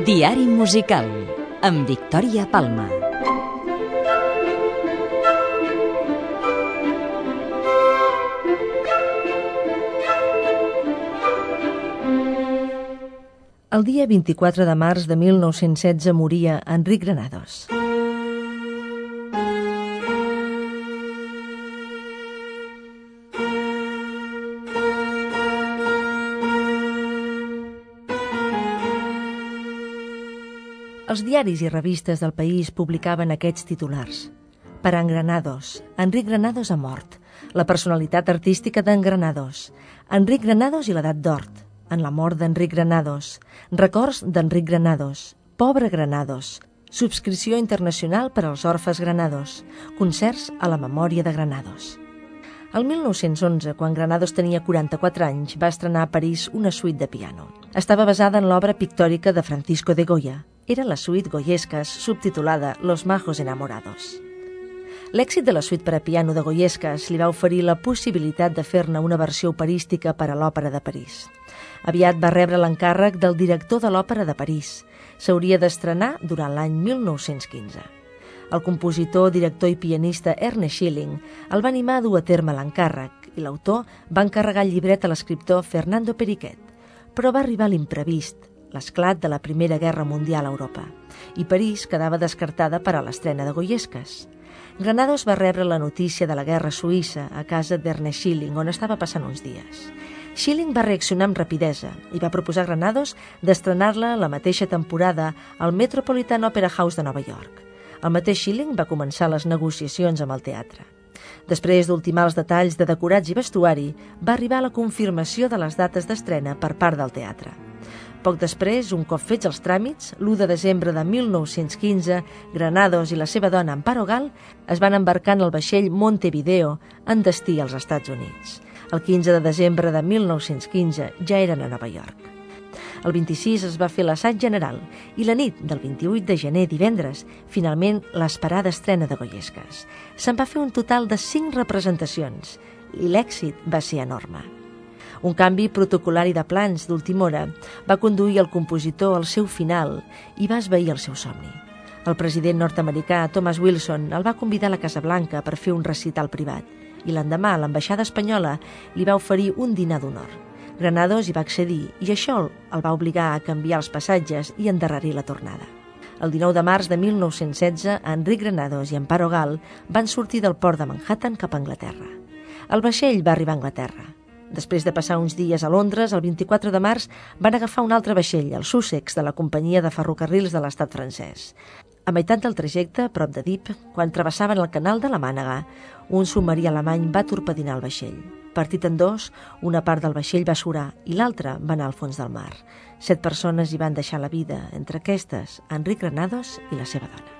Diari musical amb Victòria Palma. El dia 24 de març de 1916 moria Enric Granados. Els diaris i revistes del país publicaven aquests titulars. Per en Granados, Enric Granados ha mort. La personalitat artística d'en Granados. Enric Granados i l'edat d'or. En la mort d'Enric Granados. Records d'Enric Granados. Pobre Granados. Subscripció internacional per als orfes Granados. Concerts a la memòria de Granados. El 1911, quan Granados tenia 44 anys, va estrenar a París una suite de piano. Estava basada en l'obra pictòrica de Francisco de Goya. Era la suite Goyescas, subtitulada Los majos enamorados. L'èxit de la suite per a piano de Goyescas li va oferir la possibilitat de fer-ne una versió operística per a l'Òpera de París. Aviat va rebre l'encàrrec del director de l'Òpera de París. S'hauria d'estrenar durant l'any 1915. El compositor, director i pianista Ernest Schilling el va animar a dur a terme l'encàrrec i l'autor va encarregar el llibret a l'escriptor Fernando Periquet. Però va arribar l'imprevist, l'esclat de la Primera Guerra Mundial a Europa, i París quedava descartada per a l'estrena de Goyescas. Granados va rebre la notícia de la guerra suïssa a casa d'Ernest Schilling, on estava passant uns dies. Schilling va reaccionar amb rapidesa i va proposar a Granados d'estrenar-la la mateixa temporada al Metropolitan Opera House de Nova York. El mateix Schilling va començar les negociacions amb el teatre. Després d'ultimar els detalls de decorats i vestuari, va arribar la confirmació de les dates d'estrena per part del teatre. Poc després, un cop fets els tràmits, l'1 de desembre de 1915, Granados i la seva dona Amparo Gal es van embarcar en el vaixell Montevideo en destí als Estats Units. El 15 de desembre de 1915 ja eren a Nova York. El 26 es va fer l'assaig general i la nit del 28 de gener, divendres, finalment l'esperada estrena de Goyescas. Se'n va fer un total de 5 representacions i l'èxit va ser enorme. Un canvi protocolari de plans d'última hora va conduir el compositor al seu final i va esvair el seu somni. El president nord-americà Thomas Wilson el va convidar a la Casa Blanca per fer un recital privat i l'endemà l'ambaixada espanyola li va oferir un dinar d'honor. Granados hi va accedir i això el va obligar a canviar els passatges i endarrerir la tornada. El 19 de març de 1916, Enric Granados i Amparo Gal van sortir del port de Manhattan cap a Anglaterra. El vaixell va arribar a Anglaterra. Després de passar uns dies a Londres, el 24 de març van agafar un altre vaixell, el Sussex, de la companyia de ferrocarrils de l'estat francès. A meitat del trajecte, a prop de Dieppe, quan travessaven el canal de la Mànega, un submarí alemany va torpedinar el vaixell. Partit en dos, una part del vaixell va surar i l'altra va anar al fons del mar. 7 persones hi van deixar la vida, entre aquestes Enric Granados i la seva dona.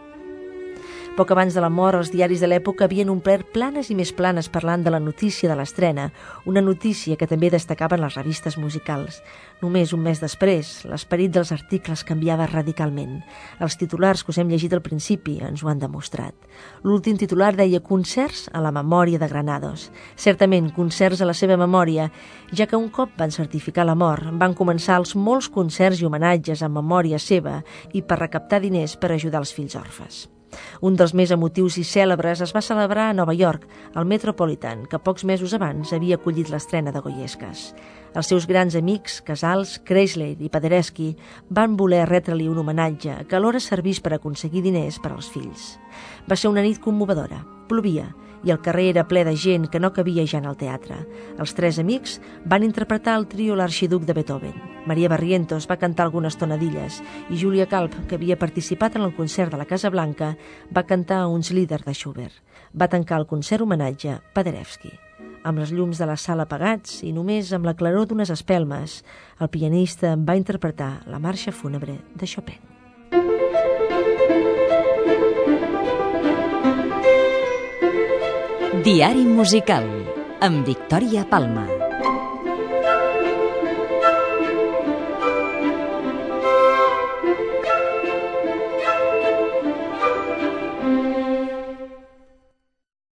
Poc abans de la mort, els diaris de l'època havien omplert planes i més planes parlant de la notícia de l'estrena, una notícia que també destacaven les revistes musicals. Només un mes després, l'esperit dels articles canviava radicalment. Els titulars que us hem llegit al principi ens ho han demostrat. L'últim titular deia «Concerts a la memòria de Granados». Certament, concerts a la seva memòria, ja que un cop van certificar la mort, van començar els molts concerts i homenatges en memòria seva i per recaptar diners per ajudar els fills orfes. Un dels més emotius i cèlebres es va celebrar a Nova York, al Metropolitan, que pocs mesos abans havia acollit l'estrena de Goyescas. Els seus grans amics, Casals, Chrysler i Paderewski, van voler retre-li un homenatge que alhora servís per aconseguir diners per als fills. Va ser una nit commovedora, plovia, i el carrer era ple de gent que no cabia ja en el teatre. Els 3 amics van interpretar el trio L'Arxiduc de Beethoven. Maria Barrientos va cantar algunes tonadilles i Julia Kalp, que havia participat en el concert de la Casa Blanca, va cantar uns líders de Schubert. Va tancar el concert homenatge Paderewski. Amb les llums de la sala apagats i només amb la claror d'unes espelmes, el pianista va interpretar la marxa fúnebre de Chopin. Diari musical amb Victòria Palma.